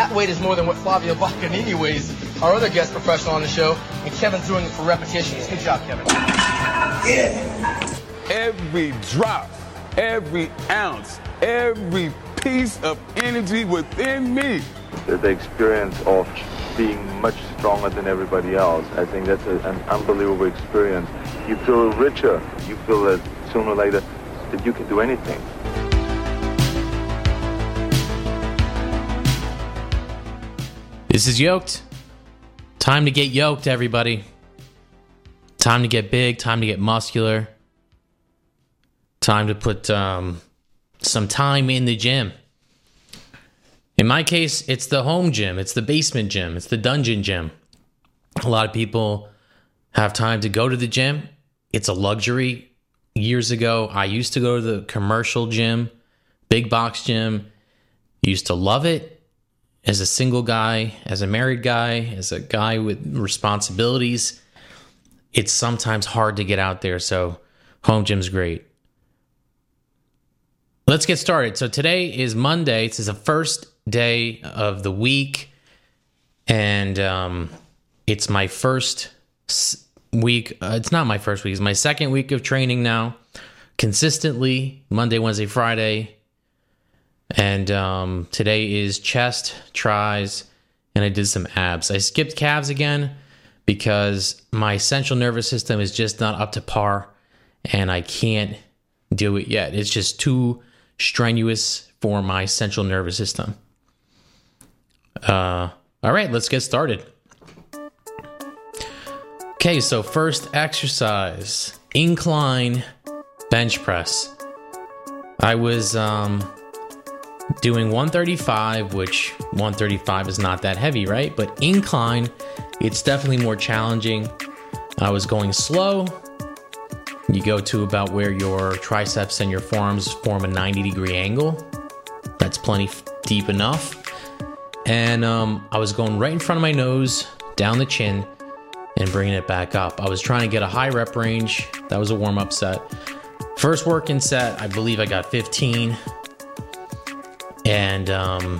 That weight is more than what Flavio Boccanini weighs, our other guest professional on the show, and Kevin's doing it for repetitions. Good job, Kevin. Yeah. Every drop, every ounce, every piece of energy within me. The experience of being much stronger than everybody else, I think that's an unbelievable experience. You feel richer. You feel that sooner or later that you can do anything. This is Yoked. Time to get yoked, everybody. Time to get big, time to get muscular. Time to put some time in the gym. In my case, it's the home gym, it's the basement gym, it's the dungeon gym. A lot of people have time to go to the gym. It's a luxury. Years ago, I used to go to the commercial gym, big box gym. Used to love it. As a single guy, as a married guy, as a guy with responsibilities, it's sometimes hard to get out there, so home gym's great. Let's get started. So today is Monday. This is the first day of the week, and it's my first week. It's not my first week. It's my second week of training now, consistently, Monday, Wednesday, Friday. And today is chest, tries, and I did some abs. I skipped calves again because my central nervous system is just not up to par, and I can't do it yet. It's just too strenuous for my central nervous system. All right, let's get started. Okay, so first exercise, incline bench press. I was doing 135, which 135 is not that heavy, right? But incline, it's definitely more challenging. I was going slow. You go to about where your triceps and your forearms form a 90-degree angle. That's plenty deep enough. And I was going right in front of my nose, down the chin, and bringing it back up. I was trying to get a high rep range. That was a warm-up set. First working set, I believe I got 15. And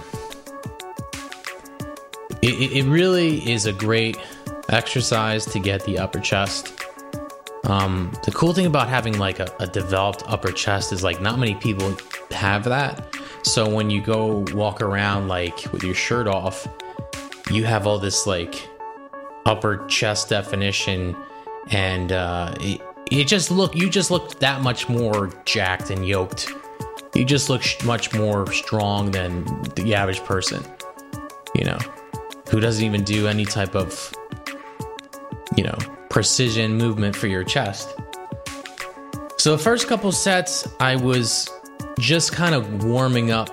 it really is a great exercise to get the upper chest. The cool thing about having like a developed upper chest is like not many people have that. So when you go walk around like with your shirt off, you have all this like upper chest definition, and you just look that much more jacked and yoked. You just look much more strong than the average person, you know, who doesn't even do any type of, you know, precision movement for your chest. So the first couple sets, I was just kind of warming up.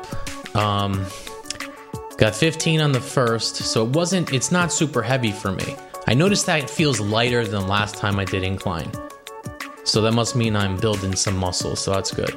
Got 15 on the first, so it's not super heavy for me. I noticed that it feels lighter than last time I did incline. So that must mean I'm building some muscle, so that's good.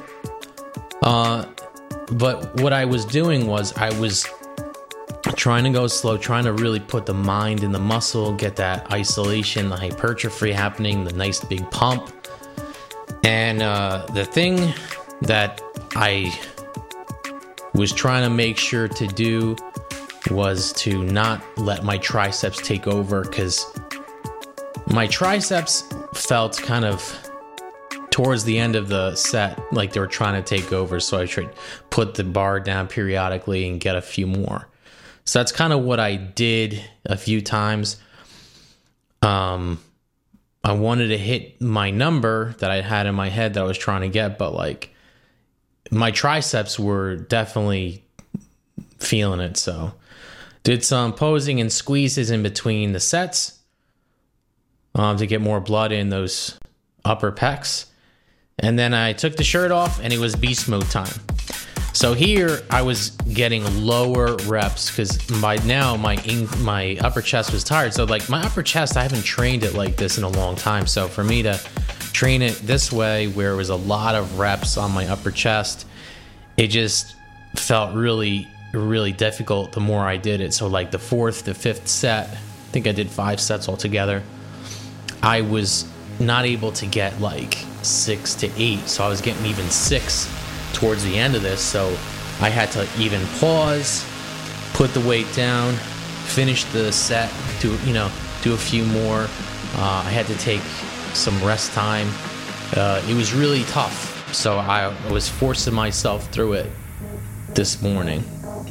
But what I was doing was I was trying to go slow, trying to really put the mind in the muscle, get that isolation, the hypertrophy happening, the nice big pump. And the thing that I was trying to make sure to do was to not let my triceps take over, because my triceps felt kind of towards the end of the set like they were trying to take over, so I should put the bar down periodically and get a few more. So that's kind of what I did a few times. I wanted to hit my number that I had in my head that I was trying to get, but like my triceps were definitely feeling it. So did some posing and squeezes in between the sets to get more blood in those upper pecs. And then I took the shirt off and it was beast mode time. So here I was getting lower reps because by now my upper chest was tired. So like my upper chest, I haven't trained it like this in a long time. So for me to train it this way, where it was a lot of reps on my upper chest, it just felt really, really difficult the more I did it. So like the fourth, the fifth set, I think I did 5 sets altogether, I was not able to get like 6 to 8. So I was getting even 6 towards the end of this. So I had to even pause, put the weight down, finish the set, do a few more. I had to take some rest time. It was really tough, so I was forcing myself through it this morning.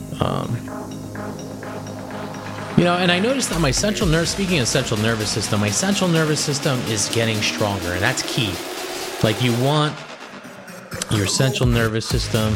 And I noticed that speaking of central nervous system, my central nervous system is getting stronger, and that's key. Like, you want your central nervous system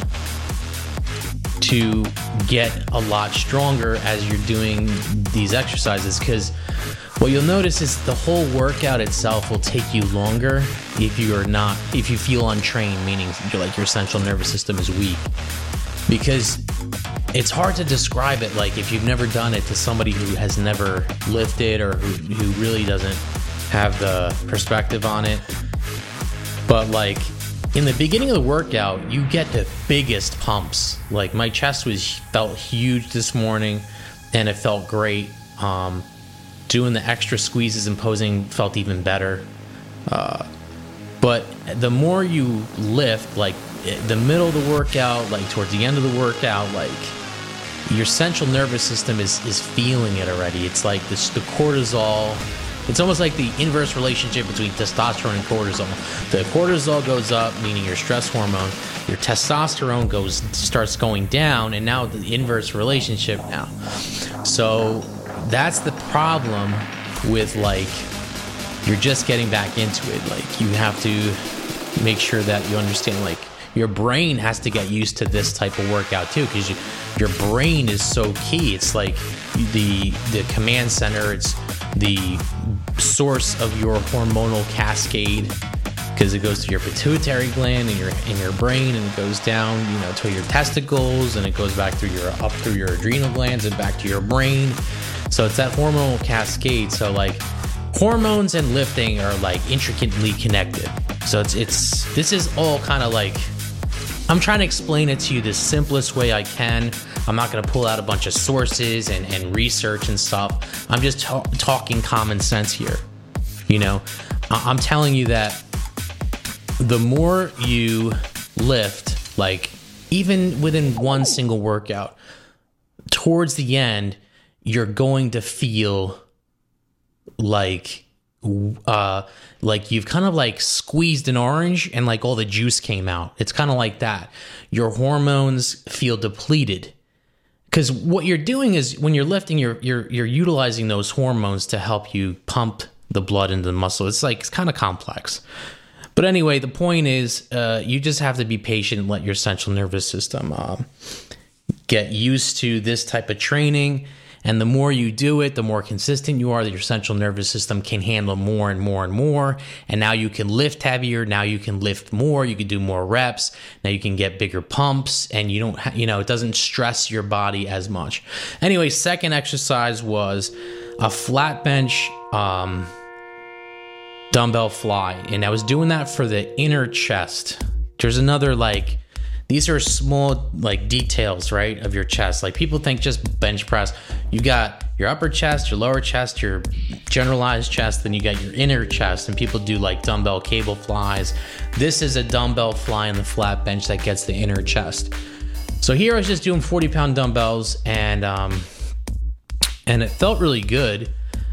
to get a lot stronger as you're doing these exercises, because what you'll notice is the whole workout itself will take you longer if you feel untrained, meaning your central nervous system is weak. Because it's hard to describe it, like, if you've never done it, to somebody who has never lifted or who really doesn't have the perspective on it. But like, in the beginning of the workout, you get the biggest pumps. Like, my chest felt huge this morning, and it felt great. Doing the extra squeezes and posing felt even better. But the more you lift, like the middle of the workout, like towards the end of the workout, like, your central nervous system is feeling it already. It's like the cortisol. It's almost like the inverse relationship between testosterone and cortisol. The cortisol goes up, meaning your stress hormone. Your testosterone starts going down, and now the inverse relationship now. So that's the problem with, like, you're just getting back into it. Like, you have to make sure that you understand, like, your brain has to get used to this type of workout too, because your brain is so key. It's like the command center. It's the source of your hormonal cascade, because it goes to your pituitary gland in your brain, and it goes down, to your testicles, and it goes back up through your adrenal glands and back to your brain. So it's that hormonal cascade. So, like, hormones and lifting are, like, intricately connected. So this is all kind of like, I'm trying to explain it to you the simplest way I can. I'm not going to pull out a bunch of sources and research and stuff. I'm just talking common sense here. I'm telling you that the more you lift, like, even within one single workout, towards the end, you're going to feel like you've kind of like squeezed an orange and, like, all the juice came out. It's kind of like that. Your hormones feel depleted, because what you're doing is, when you're lifting, you're utilizing those hormones to help you pump the blood into the muscle. It's kind of complex. But anyway, the point is, you just have to be patient and let your central nervous system get used to this type of training. And the more you do it, the more consistent you are, that your central nervous system can handle more and more and more. And now you can lift heavier. Now you can lift more. You can do more reps. Now you can get bigger pumps, and you don't, it doesn't stress your body as much. Anyway, second exercise was a flat bench dumbbell fly. And I was doing that for the inner chest. There's another, like, these are small, like, details, right, of your chest. Like, people think just bench press. You've got your upper chest, your lower chest, your generalized chest, then you got your inner chest, and people do, like, dumbbell cable flies. This is a dumbbell fly on the flat bench that gets the inner chest. So here I was just doing 40-pound dumbbells, and it felt really good.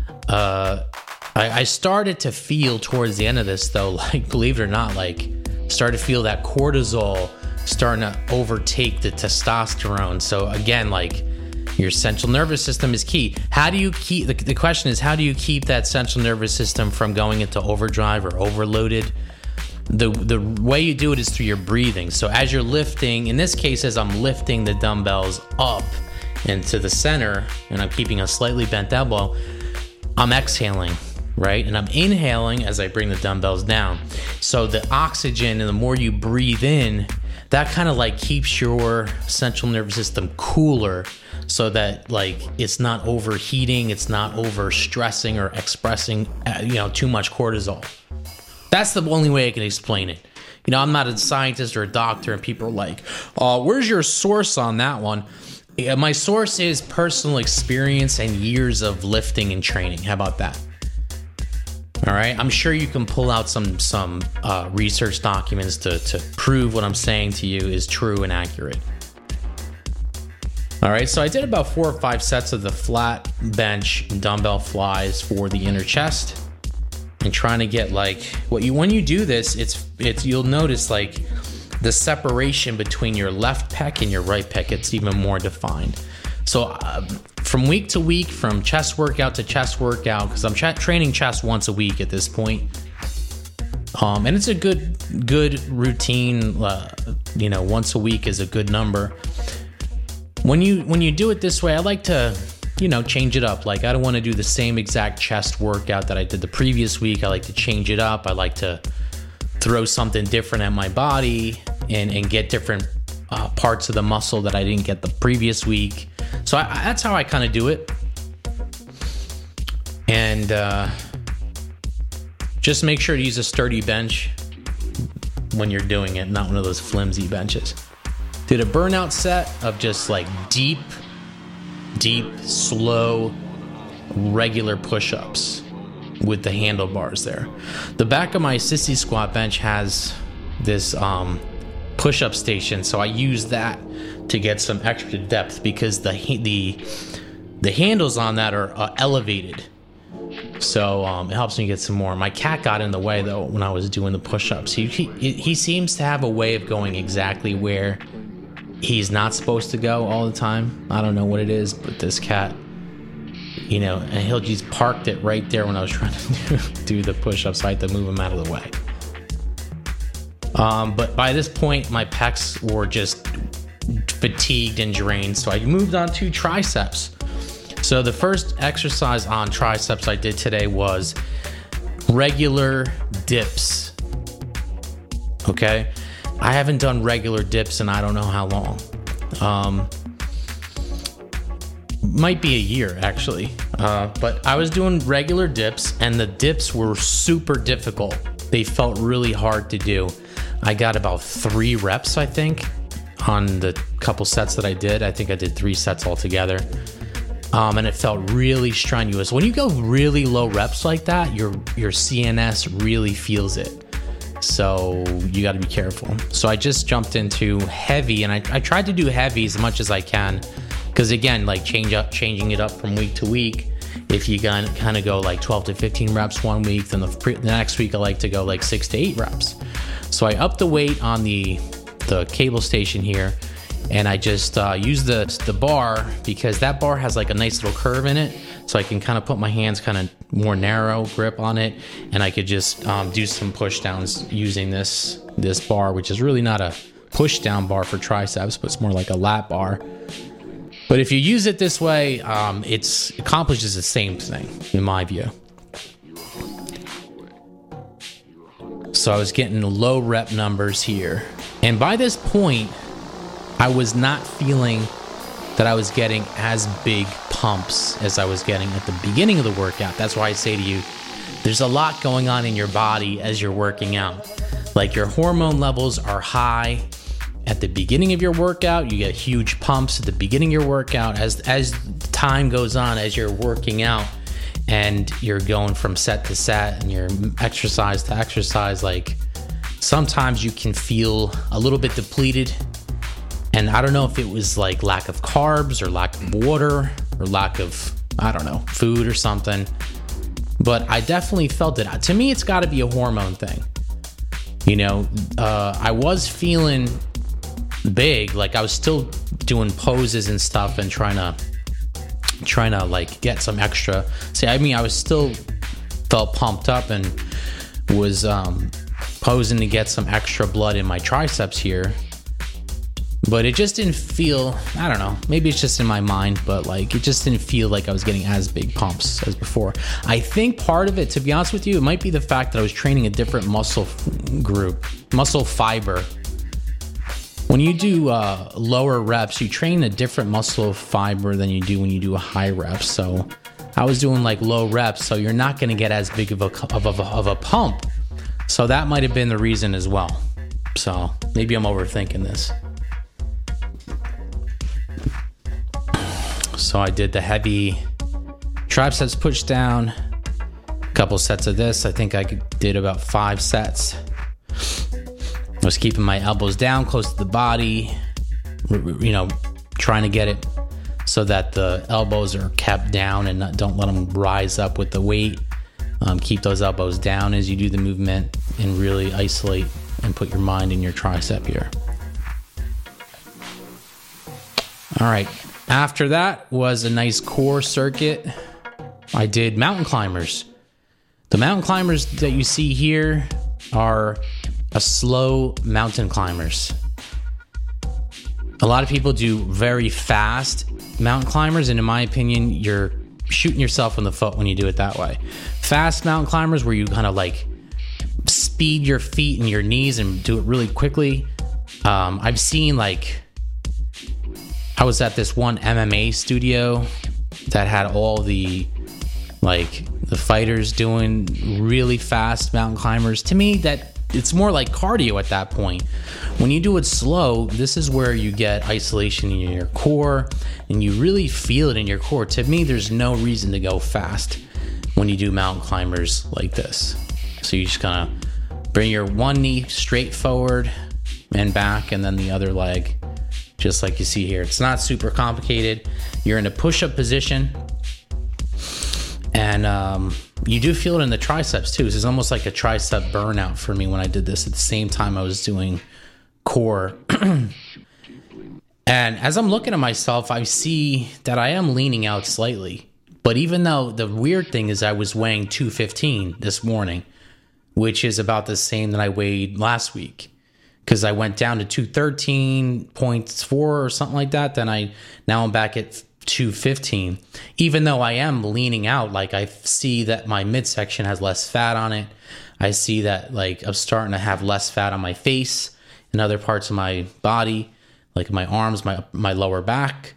I started to feel towards the end of this, though, like, believe it or not, like, started to feel that cortisol starting to overtake the testosterone. So again, like, your central nervous system is key. How do you keep, the question is, how do you keep that central nervous system from going into overdrive or overloaded? The way you do it is through your breathing. So as you're lifting, in this case, as I'm lifting the dumbbells up into the center, and I'm keeping a slightly bent elbow, I'm exhaling, right? And I'm inhaling as I bring the dumbbells down. So the oxygen, and the more you breathe in, that kind of, like, keeps your central nervous system cooler, so that, like, it's not overheating, it's not over stressing or expressing, too much cortisol. That's the only way I can explain it. I'm not a scientist or a doctor, and people are like, where's your source on that one? My source is personal experience and years of lifting and training. How about that? All right, I'm sure you can pull out some research documents to prove what I'm saying to you is true and accurate. All right, so I did about 4 or 5 sets of the flat bench dumbbell flies for the inner chest, and trying to get like when you do this, it's you'll notice like the separation between your left pec and your right pec, it's even more defined. So from week to week, from chest workout to chest workout, because I'm training chest once a week at this point, and it's a good routine. Once a week is a good number. When you do it this way, I like to, change it up. Like, I don't want to do the same exact chest workout that I did the previous week. I like to change it up. I like to throw something different at my body and get different parts of the muscle that I didn't get the previous week. So that's how I kind of do it. And just make sure to use a sturdy bench when you're doing it, not one of those flimsy benches. Did a burnout set of just like deep, slow, regular push-ups with the handlebars there. The back of my sissy squat bench has this push-up station, so I use that to get some extra depth because the handles on that are elevated. So it helps me get some more. My cat got in the way though when I was doing the push-ups. He seems to have a way of going exactly where he's not supposed to go all the time. I don't know what it is, but this cat, and he'll just parked it right there when I was trying to do the push-ups. So I had to move him out of the way. But by this point, my pecs were just fatigued and drained, so I moved on to triceps. So the first exercise on triceps I did today was regular dips. Okay? I haven't done regular dips in I don't know how long. Might be a year, actually. But I was doing regular dips, and the dips were super difficult. They felt really hard to do. I got about 3 reps, I think, on the couple sets that I did. I think I did 3 sets altogether. And it felt really strenuous. When you go really low reps like that, your CNS really feels it. So you got to be careful. So I just jumped into heavy, and I tried to do heavy as much as I can. Because again, like changing it up from week to week. If you kind of go like 12 to 15 reps one week, then the next week I like to go like 6 to 8 reps. So I upped the weight on the cable station here, and I just use the bar because that bar has like a nice little curve in it, so I can kind of put my hands kind of more narrow grip on it, and I could just do some push downs using this bar, which is really not a push down bar for triceps, but it's more like a lat bar. But if you use it this way, it accomplishes the same thing in my view. So I was getting low rep numbers here, and by this point I was not feeling that I was getting as big pumps as I was getting at the beginning of the workout. That's why I say to you, there's a lot going on in your body as you're working out. Like, your hormone levels are high at the beginning of your workout. You get huge pumps at the beginning of your workout. As time goes on, as you're working out and you're going from set to set and you're exercise to exercise, like, sometimes you can feel a little bit depleted. And I don't know if it was like lack of carbs or lack of water or lack of, I don't know, food or something. But I definitely felt it. To me, it's got to be a hormone thing. I was feeling big. Like, I was still doing poses and stuff and trying to like get some extra. I was still felt pumped up and was posing to get some extra blood in my triceps here. But it just didn't feel, I don't know, maybe it's just in my mind, but like, it just didn't feel like I was getting as big pumps as before. I think part of it, to be honest with you, it might be the fact that I was training a different muscle fiber. When you do lower reps, you train a different muscle fiber than you do when you do a high rep. So I was doing like low reps, so you're not going to get as big of a pump. So that might have been the reason as well. So maybe I'm overthinking this. So I did the heavy triceps push down, a couple sets of this. I think I did about 5 sets. I was keeping my elbows down close to the body, trying to get it so that the elbows are kept down and don't let them rise up with the weight. Keep those elbows down as you do the movement and really isolate and put your mind in your tricep here. All right. After that was a nice core circuit. I did mountain climbers. The mountain climbers that you see here are a slow mountain climbers. A lot of people do very fast mountain climbers, and in my opinion, you're shooting yourself in the foot when you do it that way. Fast mountain climbers, where you kind of like speed your feet and your knees and do it really quickly. I've seen, like, I was at this one MMA studio that had all the fighters doing really fast mountain climbers. To me, that it's more like cardio at that point. When you do it slow, this is where you get isolation in your core and you really feel it in your core. To me, there's no reason to go fast when you do mountain climbers like this. So you just kind of bring your one knee straight forward and back, and then the other leg, just like you see here. It's not super complicated. You're in a push-up position, and you do feel it in the triceps too. This is almost like a tricep burnout for me when I did this at the same time I was doing core. And as I'm looking at myself, I see that I am leaning out slightly. But even though the weird thing is I was weighing 215 this morning, which is about the same that I weighed last week, because I went down to 213.4 or something like that. Now I'm back at 215. Even though I am leaning out, like I see that my midsection has less fat on it. I see that like I'm starting to have less fat on my face and other parts of my body, like my arms, my lower back.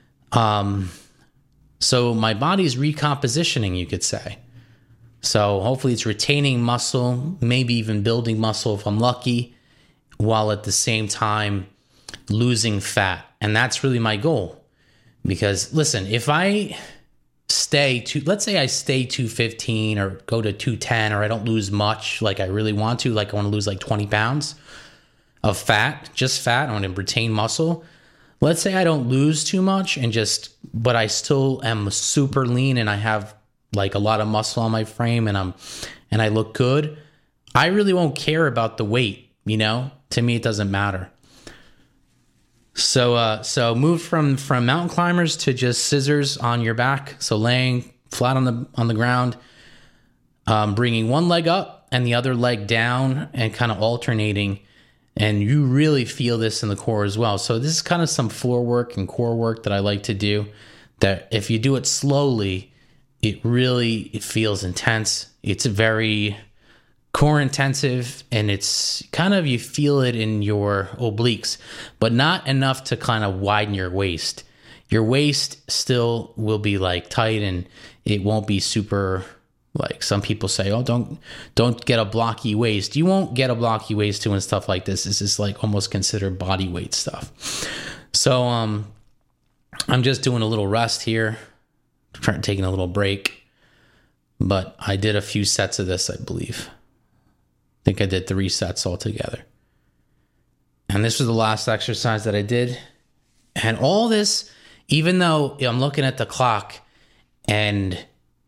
So my body's recompositioning, you could say. So hopefully it's retaining muscle, maybe even building muscle if I'm lucky, while at the same time losing fat. And that's really my goal. Because listen, if I let's say I stay 215 or go to 210, or I don't lose much like I really want to, like I want to lose like 20 pounds of fat, just fat, I want to retain muscle. Let's say I don't lose too much but I still am super lean and I have like a lot of muscle on my frame and I look good. I really won't care about the weight, To me, it doesn't matter. So move from mountain climbers to just scissors on your back. So laying flat on the ground, bringing one leg up and the other leg down and kind of alternating. And you really feel this in the core as well. So this is kind of some floor work and core work that I like to do, that if you do it slowly, it feels intense. It's very core intensive, and it's kind of, you feel it in your obliques, but not enough to kind of widen your waist. Your waist still will be like tight, and it won't be super, like some people say, oh, don't get a blocky waist. You won't get a blocky waist doing stuff like this. This is like almost considered body weight stuff. So I'm just doing a little rest here, taking a little break, but I did a few sets of this, I believe. I think I did 3 sets altogether. And this was the last exercise that I did. And all this, even though I'm looking at the clock and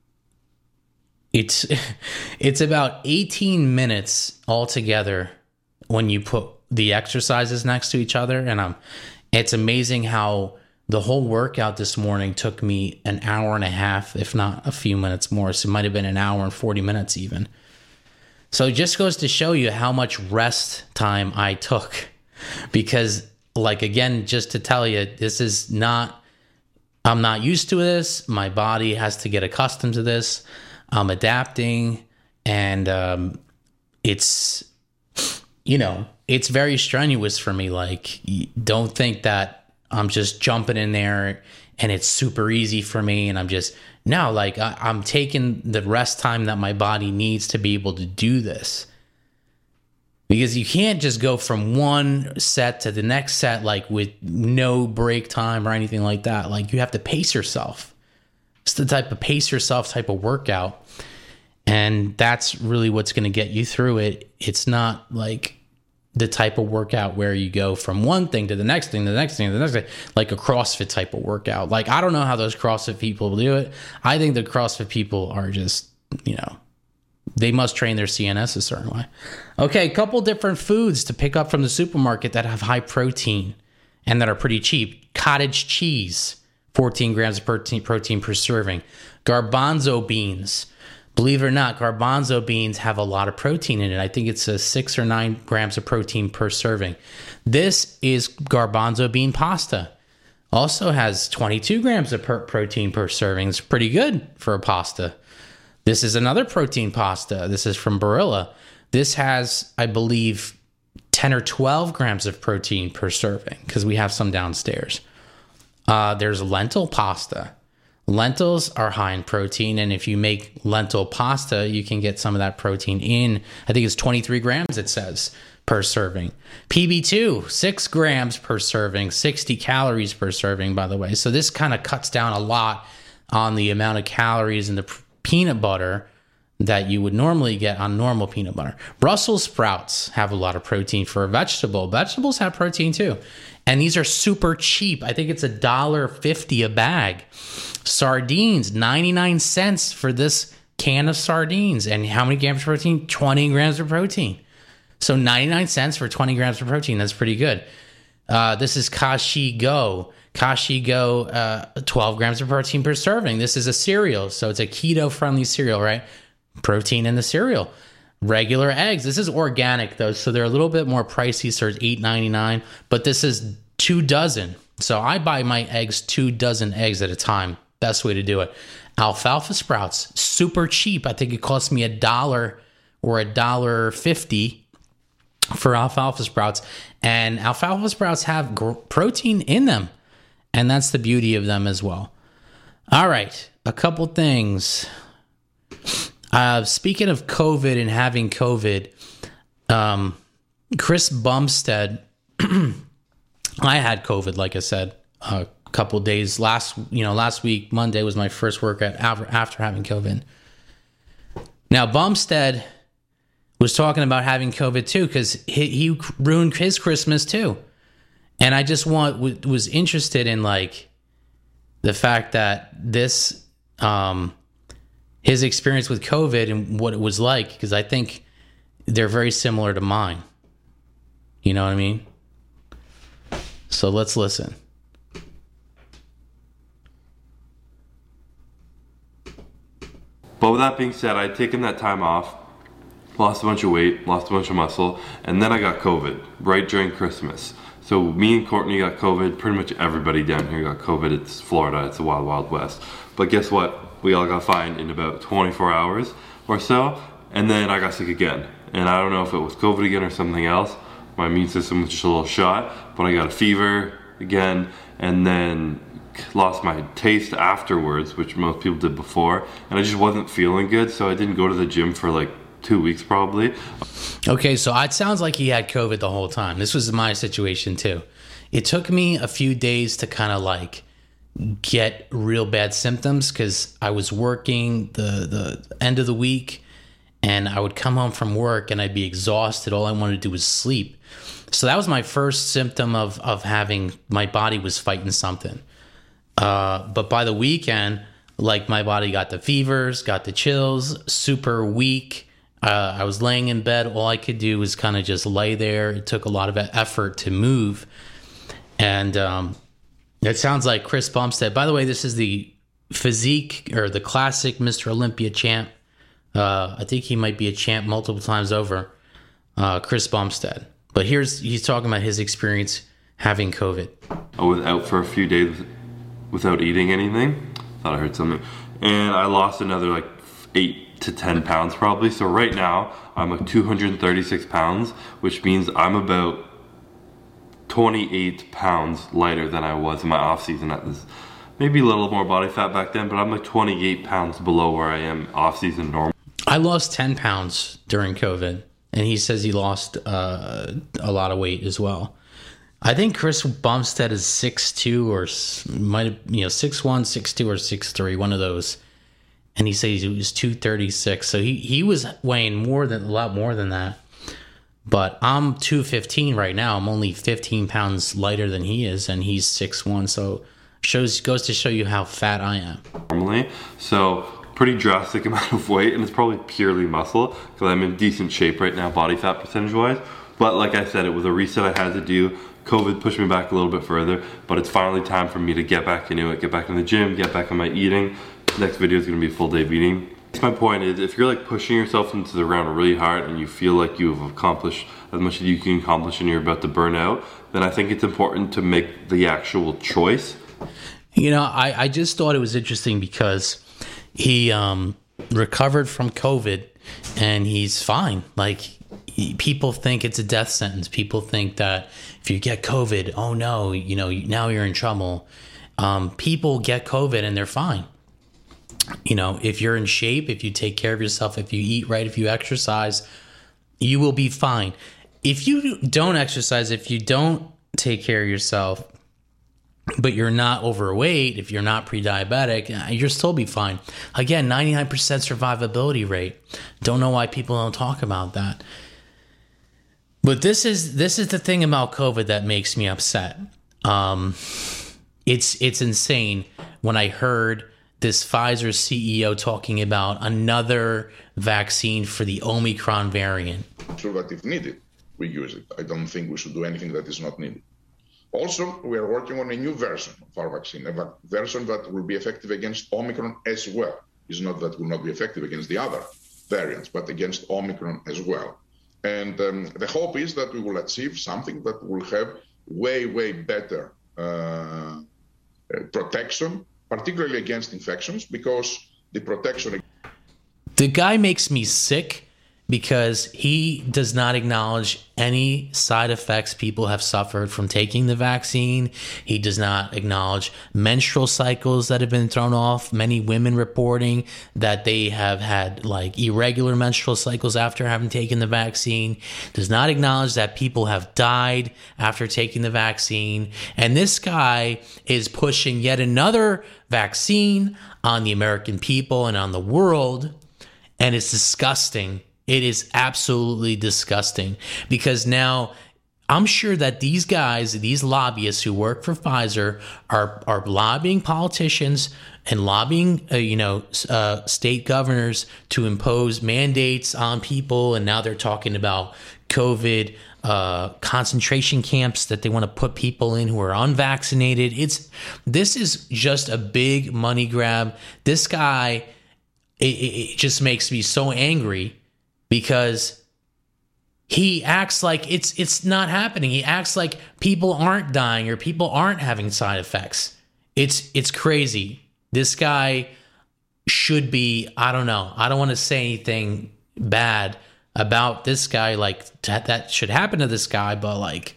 it's about 18 minutes altogether when you put the exercises next to each other. And it's amazing how the whole workout this morning took me an hour and a half, if not a few minutes more. So it might have been an hour and 40 minutes even. So it just goes to show you how much rest time I took. Because, like, again, just to tell you, I'm not used to this. My body has to get accustomed to this. I'm adapting, and it's very strenuous for me. Like, don't think that I'm just jumping in there and it's super easy for me, and I'm taking the rest time that my body needs to be able to do this. Because you can't just go from one set to the next set like with no break time or anything like that. Like, you have to pace yourself. It's the type of pace yourself type of workout. And that's really what's going to get you through it. It's not like the type of workout where you go from one thing to the next thing, to the next thing, to the next thing, like a CrossFit type of workout. Like, I don't know how those CrossFit people do it. I think the CrossFit people are just, they must train their CNS a certain way. Okay, a couple different foods to pick up from the supermarket that have high protein and that are pretty cheap. Cottage cheese, 14 grams of protein per serving. Garbanzo beans. Believe it or not, garbanzo beans have a lot of protein in it. I think it's 6 or 9 grams of protein per serving. This is garbanzo bean pasta. Also has 22 grams of protein per serving. It's pretty good for a pasta. This is another protein pasta. This is from Barilla. This has, I believe, 10 or 12 grams of protein per serving because we have some downstairs. There's lentil pasta. Lentils are high in protein, and if you make lentil pasta, you can get some of that protein in. I think it's 23 grams, it says, per serving. PB2, 6 grams per serving, 60 calories per serving, by the way. So this kind of cuts down a lot on the amount of calories in the peanut butter that you would normally get on normal peanut butter. Brussels sprouts have a lot of protein for a vegetable. Vegetables have protein too. And these are super cheap. I think it's $1.50 a bag. Sardines, 99 cents for this can of sardines. And how many grams of protein? 20 grams of protein. So 99 cents for 20 grams of protein. That's pretty good. This is Kashi Go. Kashi Go, 12 grams of protein per serving. This is a cereal. So it's a keto-friendly cereal, right? Protein in the cereal. Regular eggs. This is organic though, so they're a little bit more pricey. So it's $8.99, but this is 2 dozen. So I buy my eggs 2 dozen eggs at a time. Best way to do it. Alfalfa sprouts, super cheap. I think it cost me $1 or $1.50 for alfalfa sprouts, and alfalfa sprouts have protein in them, and that's the beauty of them as well. All right, a couple things. Speaking of COVID and having COVID, Chris Bumstead, I had COVID, like I said, a couple days last week. Monday was my first workout after having COVID. Now, Bumstead was talking about having COVID too, because he ruined his Christmas too. And I just was interested in like the fact that this, his experience with COVID and what it was like, because I think they're very similar to mine. You know what I mean? So let's listen. But with that being said, I'd taken that time off, lost a bunch of weight, lost a bunch of muscle, and then I got COVID right during Christmas. So me and Courtney got COVID, pretty much everybody down here got COVID. It's Florida, it's the wild, wild west. But guess what? We all got fined in about 24 hours or so, and then I got sick again. And I don't know if it was COVID again or something else. My immune system was just a little shot, but I got a fever again, and then lost my taste afterwards, which most people did before, and I just wasn't feeling good, so I didn't go to the gym for like 2 weeks probably. Okay, so it sounds like he had COVID the whole time. This was my situation too. It took me a few days to kind of like get real bad symptoms because I was working the end of the week, and I would come home from work and I'd be exhausted. All I wanted to do was sleep. So that was my first symptom of having, my body was fighting something. But by the weekend, like my body got the fevers, got the chills, super weak. I was laying in bed. All I could do was kind of just lay there. It took a lot of effort to move. And it sounds like Chris Bumstead. By the way, this is the physique or the classic Mr. Olympia champ. I think he might be a champ multiple times over, Chris Bumstead. But he's talking about his experience having COVID. I was out for a few days without eating anything. Thought I heard something. And I lost another like 8 to 10 pounds probably. So right now I'm like 236 pounds, which means I'm about 28 pounds lighter than I was in my off season at this. Maybe a little more body fat back then, but I'm like 28 pounds below where I am off season normal. I lost 10 pounds during COVID, and he says he lost a lot of weight as well. I think Chris Bumstead is 6'2", or might have 6'1", 6'2", or 6'3", one of those. And he says he was 236, so he was weighing a lot more than that. But I'm 215 right now. I'm only 15 pounds lighter than he is, and he's 6'1". So goes to show you how fat I am. Normally, so pretty drastic amount of weight, and it's probably purely muscle because I'm in decent shape right now, body fat percentage wise. But like I said, it was a reset I had to do. COVID pushed me back a little bit further, but it's finally time for me to get back into it, get back in the gym, get back on my eating. Next video is going to be full day of eating. My point is, if you're like pushing yourself into the ground really hard and you feel like you've accomplished as much as you can accomplish and you're about to burn out, then I think it's important to make the actual choice. You know, I just thought it was interesting because he recovered from COVID and he's fine. Like, people think it's a death sentence. People think that if you get COVID, oh no, you know, now you're in trouble. People get COVID and they're fine. You know, if you're in shape, if you take care of yourself, if you eat right, if you exercise, you will be fine. If you don't exercise, if you don't take care of yourself, but you're not overweight, if you're not pre-diabetic, you'll still be fine. Again, 99% survivability rate. Don't know why people don't talk about that. But this is the thing about COVID that makes me upset. It's insane when I heard this Pfizer CEO talking about another vaccine for the Omicron variant. Sure that if needed, we use it. I don't think we should do anything that is not needed. Also, we are working on a new version of our vaccine, a version that will be effective against Omicron as well. It's not that will not be effective against the other variants, but against Omicron as well. And the hope is that we will achieve something that will have way, way better protection, particularly against infections, because the protection... The guy makes me sick because he does not acknowledge any side effects people have suffered from taking the vaccine. He does not acknowledge menstrual cycles that have been thrown off. Many women reporting that they have had like irregular menstrual cycles after having taken the vaccine. Does not acknowledge that people have died after taking the vaccine. And this guy is pushing yet another vaccine on the American people and on the world. And it's disgusting. It is absolutely disgusting because now I'm sure that these guys, these lobbyists who work for Pfizer are lobbying politicians and lobbying, state governors to impose mandates on people. And now they're talking about COVID concentration camps that they want to put people in who are unvaccinated. This is just a big money grab. This guy, it just makes me so angry. Because he acts like it's not happening. He acts like people aren't dying or people aren't having side effects. It's crazy. This guy should be, I don't know. I don't want to say anything bad about this guy, like that should happen to this guy, but like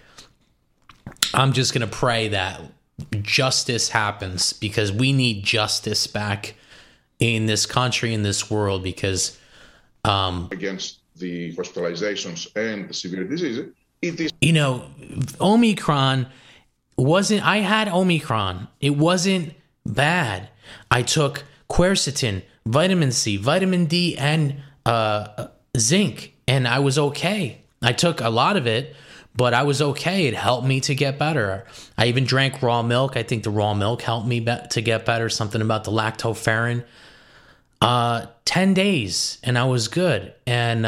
I'm just going to pray that justice happens because we need justice back in this country, in this world, because against the hospitalizations and the severe diseases, it is... You know, Omicron wasn't... I had Omicron. It wasn't bad. I took quercetin, vitamin C, vitamin D, and zinc, and I was okay. I took a lot of it, but I was okay. It helped me to get better. I even drank raw milk. I think the raw milk helped me to get better. Something about the lactoferrin. 10 days and I was good. And,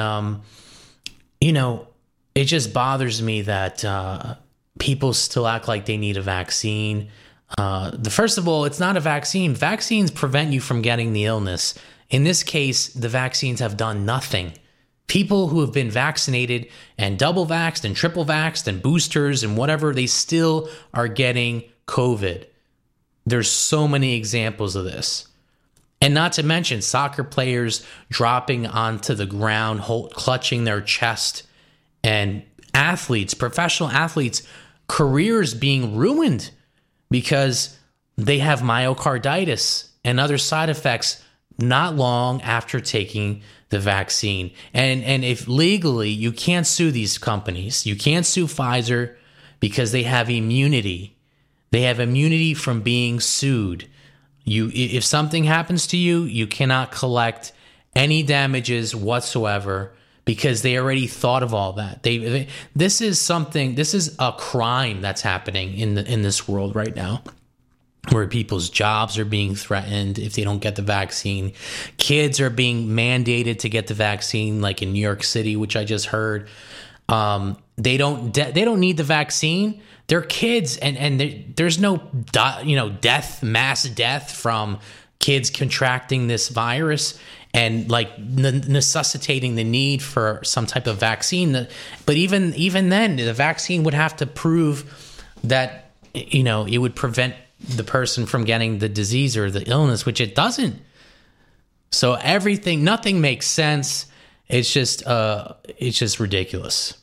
it just bothers me that people still act like they need a vaccine. First of all, it's not a vaccine. Vaccines prevent you from getting the illness. In this case, the vaccines have done nothing. People who have been vaccinated and double vaxxed and triple vaxxed and boosters and whatever, they still are getting COVID. There's so many examples of this. And not to mention soccer players dropping onto the ground, clutching their chest, and athletes, professional athletes, careers being ruined because they have myocarditis and other side effects not long after taking the vaccine. And if legally, you can't sue these companies. You can't sue Pfizer because they have immunity. They have immunity from being sued. If something happens to you, you cannot collect any damages whatsoever because they already thought of all that. This is a crime that's happening in this world right now, where people's jobs are being threatened if they don't get the vaccine. Kids are being mandated to get the vaccine, like in New York City, which I just heard. They don't need the vaccine. They're kids, and there's no mass death from kids contracting this virus and like necessitating the need for some type of vaccine. But even then, the vaccine would have to prove that it would prevent the person from getting the disease or the illness, which it doesn't. So nothing makes sense. It's just ridiculous.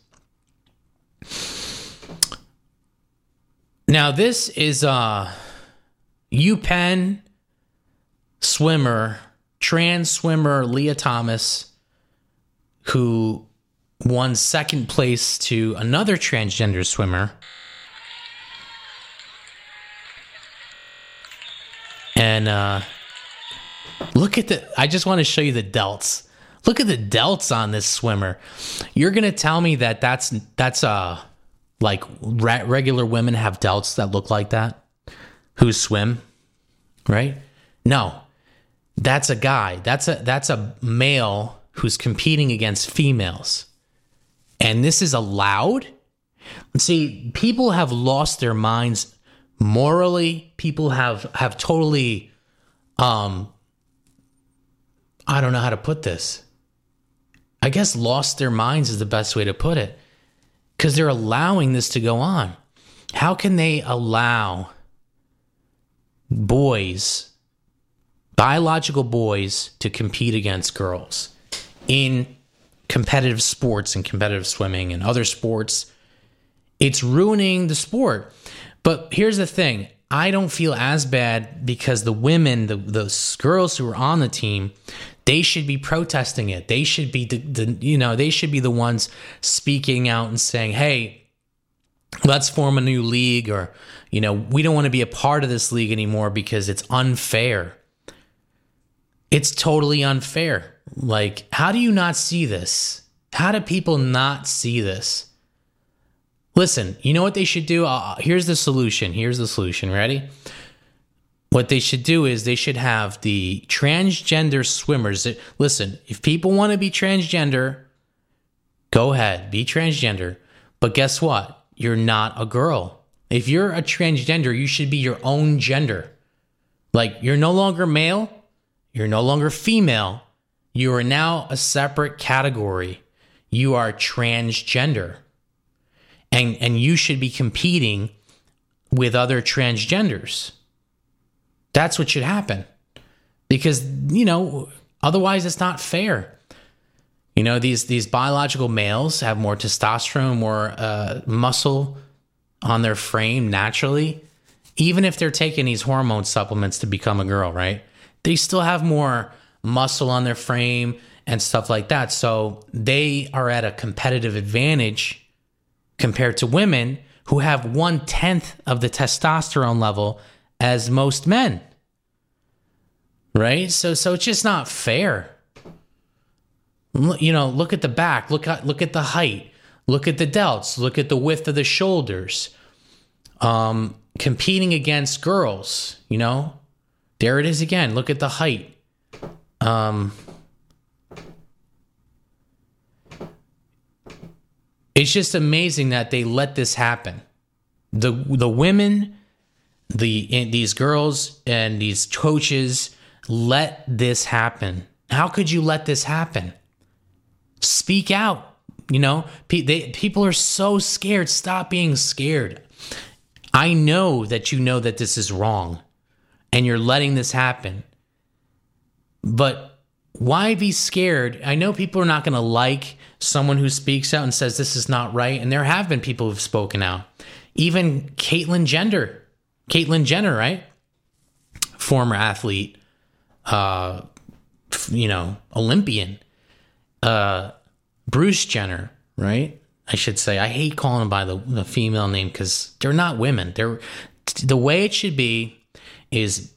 Now this is UPenn trans swimmer Leah Thomas, who won second place to another transgender swimmer. And I just want to show you the delts. Look at the delts on this swimmer. You're going to tell me that that's like regular women have delts that look like that who swim, right? No. That's a guy. That's a male who's competing against females. And this is allowed? See, people have lost their minds morally. People have totally I don't know how to put this. I guess lost their minds is the best way to put it. Because they're allowing this to go on. How can they allow biological boys, to compete against girls in competitive sports and competitive swimming and other sports? It's ruining the sport. But here's the thing. I don't feel as bad because the women, the girls who are on the team, they should be protesting it. They should be they should be the ones speaking out and saying, "Hey, let's form a new league," or we don't want to be a part of this league anymore because it's unfair. It's totally unfair. Like, how do you not see this? How do people not see this? Listen, you know what they should do? Here's the solution. Ready? What they should do is they should have the transgender swimmers. Listen, if people want to be transgender, go ahead, be transgender. But guess what? You're not a girl. If you're a transgender, you should be your own gender. Like, you're no longer male. You're no longer female. You are now a separate category. You are transgender. And you should be competing with other transgenders. That's what should happen. Because, otherwise it's not fair. These biological males have more testosterone, more muscle on their frame naturally. Even if they're taking these hormone supplements to become a girl, right? They still have more muscle on their frame and stuff like that. So they are at a competitive advantage compared to women who have 1/10 of the testosterone level as most men. Right? So it's just not fair. Look at the back, look at the height, look at the delts, look at the width of the shoulders. Competing against girls, there it is again. Look at the height. It's just amazing that they let this happen. The women, these girls and these coaches let this happen. How could you let this happen? Speak out. People are so scared. Stop being scared. I know that you know that this is wrong and you're letting this happen. But why be scared? I know people are not going to like someone who speaks out and says this is not right. And there have been people who've spoken out. Even Caitlyn Jenner, right? Former athlete, Olympian. Bruce Jenner, right? I should say. I hate calling them by the female name because they're not women. The way it should be is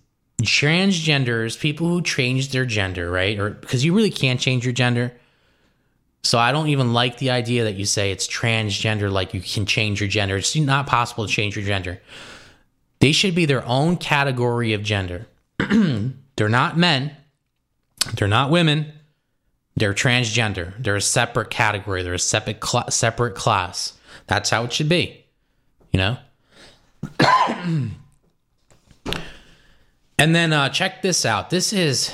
transgenders, people who change their gender, right? Or because you really can't change your gender. So I don't even like the idea that you say it's transgender, like you can change your gender. It's not possible to change your gender. They should be their own category of gender. They're not men. They're not women. They're transgender. They're a separate category. They're a separate class. That's how it should be, you know? And then check this out. This is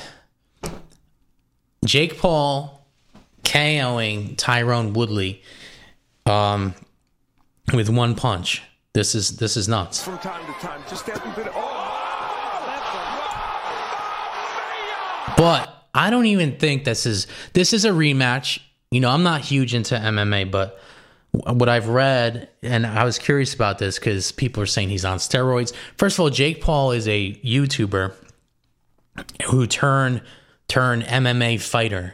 Jake Paul KOing Tyron Woodley with one punch. This is nuts. From time to time, just every bit. But I don't even think this is a rematch. You know, I'm not huge into MMA, but what I've read, and I was curious about this because people are saying he's on steroids. First of all, Jake Paul is a YouTuber who turned MMA fighter.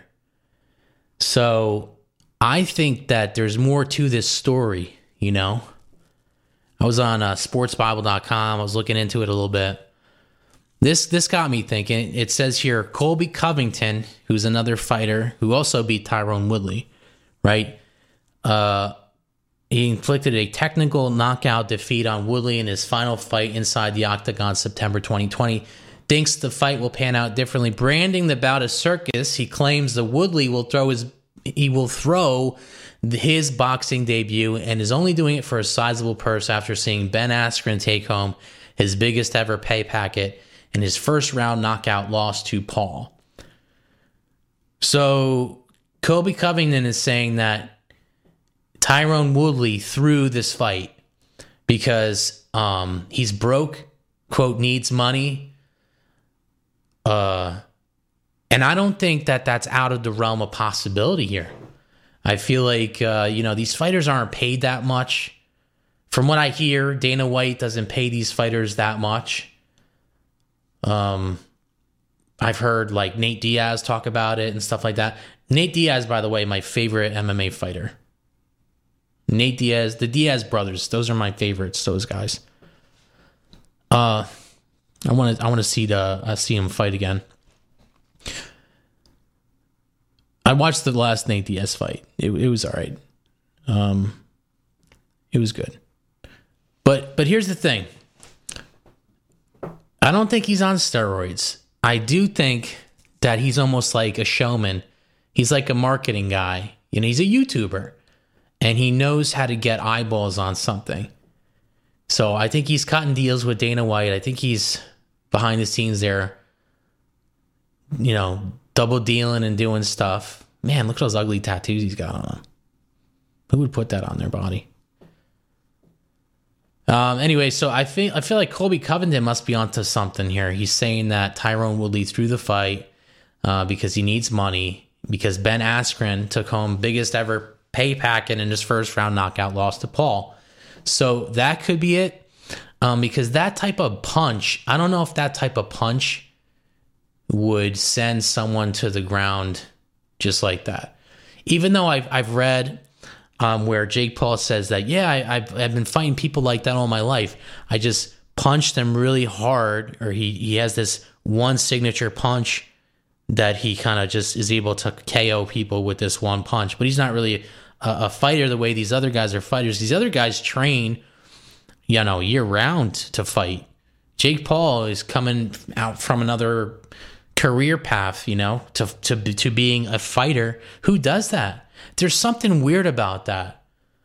So I think that there's more to this story, you know? I was on sportsbible.com. I was looking into it a little bit. This got me thinking. It says here, Colby Covington, who's another fighter who also beat Tyron Woodley, right? He inflicted a technical knockout defeat on Woodley in his final fight inside the octagon September 2020. Thinks the fight will pan out differently. Branding the bout a circus, he claims the Woodley will throw his boxing debut and is only doing it for a sizable purse after seeing Ben Askren take home his biggest ever pay packet in his first round knockout loss to Paul. So Colby Covington is saying that Tyron Woodley threw this fight because he's broke, quote, needs money. And I don't think that that's out of the realm of possibility here. I feel like, these fighters aren't paid that much. From what I hear, Dana White doesn't pay these fighters that much. I've heard like Nate Diaz talk about it and stuff like that. Nate Diaz, by the way, my favorite MMA fighter. Nate Diaz, the Diaz brothers, those are my favorites, those guys. I want to see him fight again. I watched the last Nate Diaz fight. It was all right. It was good. But here's the thing. I don't think he's on steroids. I do think that he's almost like a showman. He's like a marketing guy. You know, he's a YouTuber. And he knows how to get eyeballs on something. So I think he's cutting deals with Dana White. I think he's behind the scenes there, you know, double dealing and doing stuff. Man, look at those ugly tattoos he's got on him. Who would put that on their body? Anyway, so I feel like Colby Covington must be onto something here. He's saying that Tyron Woodley threw the fight because he needs money, because Ben Askren took home biggest ever pay packet in his first round knockout loss to Paul. So that could be it. Because that type of punch, I don't know if that type of punch would send someone to the ground just like that. Even though I've read where Jake Paul says that, I've been fighting people like that all my life. I just punched them really hard, or he has this one signature punch that he kind of just is able to KO people with this one punch. But he's not really a fighter the way these other guys are fighters. These other guys train, you know, year round to fight. Jake Paul is coming out from another career path, you know, to being a fighter. Who does that? There's something weird about that.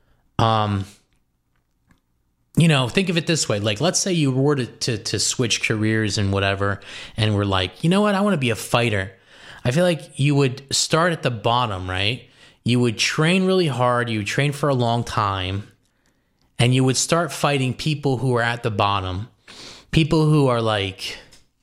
You know, think of it this way. Like, let's say you were to switch careers and whatever, and we're like, you know what? I want to be a fighter. I feel like you would start at the bottom, right? You would train really hard. You would train for a long time. And you would start fighting people who are at the bottom. People who are like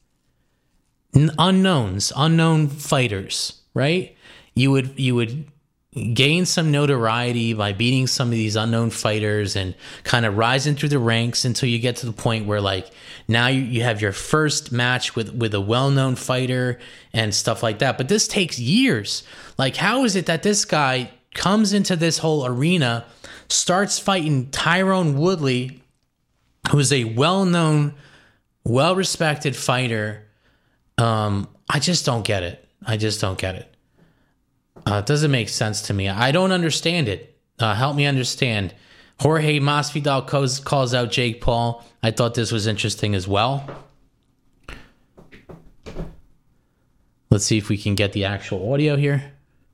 unknown fighters, right? You would gain some notoriety by beating some of these unknown fighters and kind of rising through the ranks until you get to the point where, like, now you have your first match with a well-known fighter and stuff like that. But this takes years. Like, how is it that this guy comes into this whole arena, starts fighting Tyron Woodley, who's a well-known, well-respected fighter? I just don't get it. It doesn't make sense to me. I don't understand it. Help me understand. Jorge Masvidal calls out Jake Paul. I thought this was interesting as well. Let's see if we can get the actual audio here.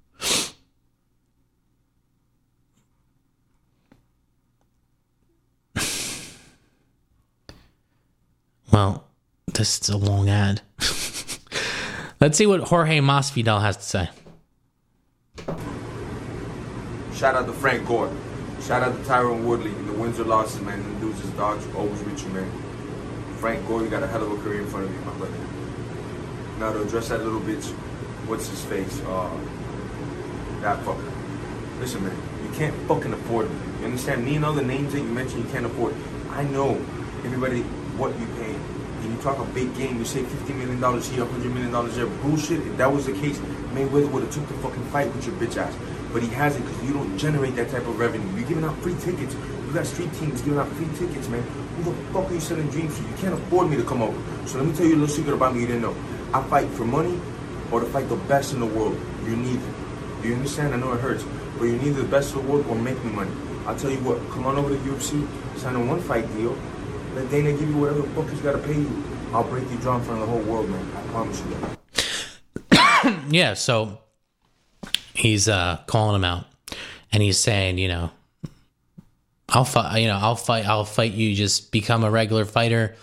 Well, this is a long ad. Let's see what Jorge Masvidal has to say. Shout out to Frank Gore. Shout out to Tyron Woodley. The wins or losses, man. The dudes is dogs always with you, man. Frank Gore, you got a hell of a career in front of you, my brother. Now to address that little bitch, what's his face? That fucker. Listen, man, you can't fucking afford me. You understand? Me and all the names that you mentioned, you can't afford. I know everybody what you pay. And you talk a big game, you say $50 million here, $100 million there. Bullshit. If that was the case, Mayweather would have took the fucking fight with your bitch ass. But he hasn't because you don't generate that type of revenue. You're giving out free tickets. You got street teams giving out free tickets, man. Who the fuck are you selling dreams to? You can't afford me to come over. So let me tell you a little secret about me you didn't know. I fight for money or to fight the best in the world. You're neither. Do you understand? I know it hurts. But you're neither the best in the world or make me money. I'll tell you what. Come on over to UFC. Sign a one fight deal. Let Dana give you whatever the fuck he's got to pay you. I'll break your jaw in front of the whole world, man. I promise you that. Yeah, so he's calling him out. And he's saying, I'll fight you, just become a regular fighter.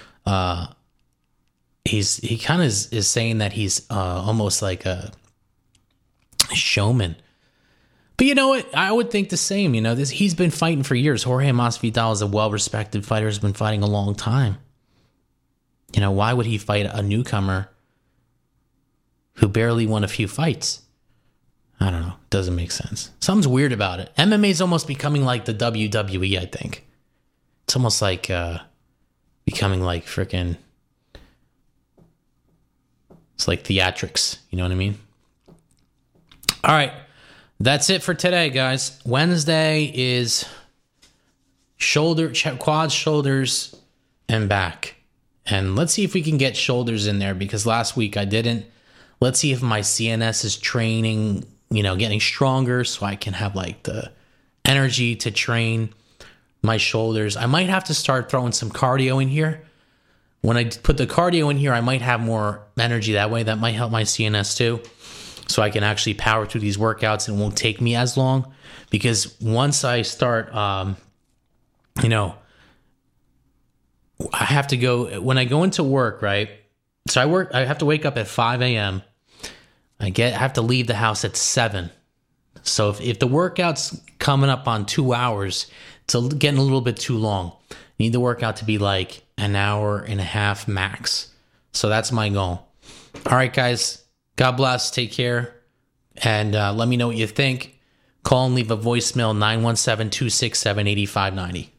He kind of is saying that he's almost like a showman. But you know what? I would think the same. He's been fighting for years. Jorge Masvidal is a well-respected fighter, has been fighting a long time. Why would he fight a newcomer who barely won a few fights? I don't know. Doesn't make sense. Something's weird about it. MMA is almost becoming like the WWE, I think. It's almost like becoming like freaking... It's like theatrics. You know what I mean? All right. That's it for today, guys. Wednesday is quads, shoulders, and back. And let's see if we can get shoulders in there because last week I didn't. Let's see if my CNS is training, getting stronger so I can have like the energy to train my shoulders. I might have to start throwing some cardio in here. When I put the cardio in here, I might have more energy that way. That might help my CNS too. So I can actually power through these workouts and it won't take me as long. Because once I start, I have to go, when I go into work, right? So I have to wake up at 5 a.m. I have to leave the house at 7. So if the workout's coming up on 2 hours, it's getting a little bit too long. I need the workout to be like an hour and a half max. So that's my goal. All right, guys. God bless. Take care. And let me know what you think. Call and leave a voicemail 917-267-8590.